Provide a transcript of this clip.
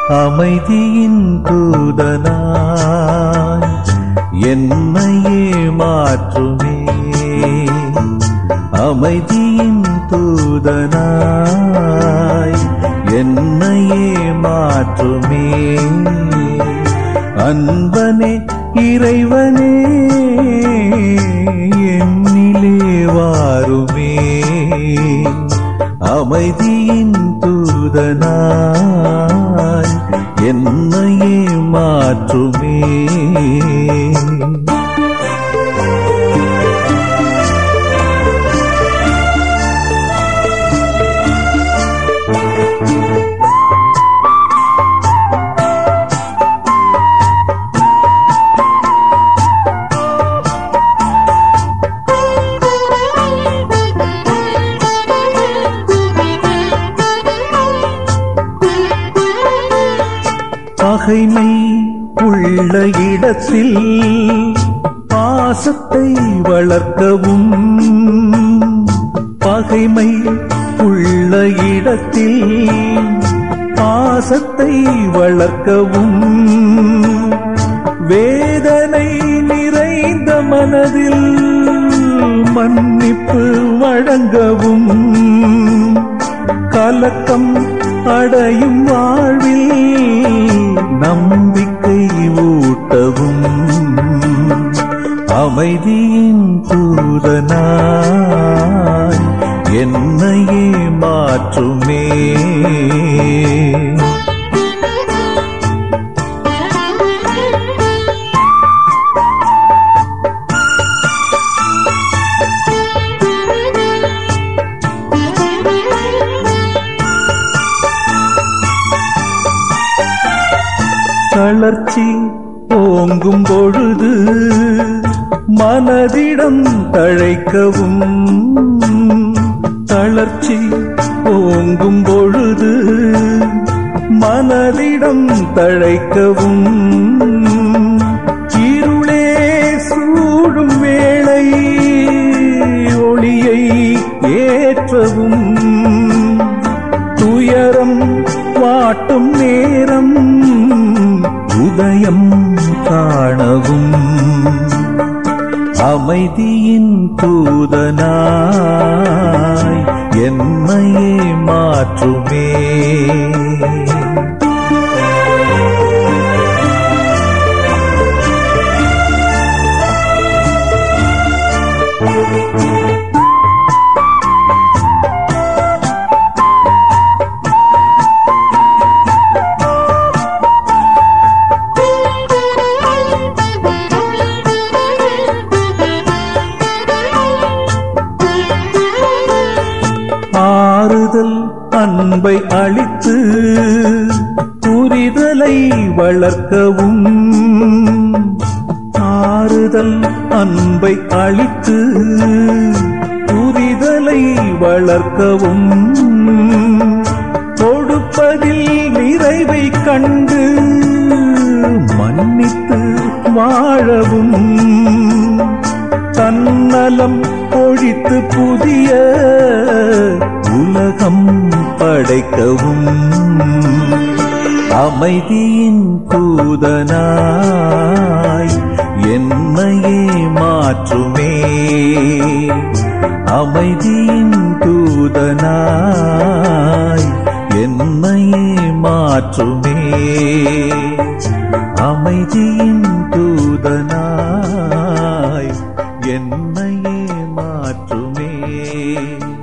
அமைதியின் தூதனாய் என்னையே மாற்றுமே. அமைதியின் தூதனாய் என்னையே மாற்றுமே. அன்பனே இறைவனே என்னிலே வாருமே. அமைதியின் தூதனாய் என்னையே மாற்றுமே. பகைமை உள்ள இடத்தில் பாசத்தை வளர்க்கவும். பகைமை உள்ள இடத்தில் பாசத்தை வளர்க்கவும். வேதனை நிறைந்த மனதில் மன்னிப்பு வழங்கவும். கலக்கம் அடையும் வாழ்வில் நம்பிக்கை ஊட்டவும். அமைதியின் தூதனாய் என்னையே மாற்றுமே. தளர்ச்சி ஓங்கும் பொழுது மனதிடம் தழைக்கவும். தளர்ச்சி ஓங்கும் பொழுது மனதிடம் தழைக்கவும். இருளே சூடும் வேளை ஒளியை ஏற்றவும். துயரம் வாட்டும் நேரம் உதயம் காணவும். அமைதியின் தூதனாய் என்னையே மாற்றுமே. ஆறுதல் அன்பை அளித்து புரிதலை வளர்க்கவும். ஆறுதல் அன்பை அளித்து புரிதலை வளர்க்கவும். கொடுப்பதில் நிறைவை கண்டு மன்னித்து வாழவும். தன்னலம் ஒழித்து புதிய உலகம் படைக்கவும். அமைதியின் தூதனாய் என்னையே மாற்றுமே. அமைதியின் தூதனாய் என்னையே மாற்றுமே. அமைதியின் தூதனாய் என்னையே மாற்றுமே.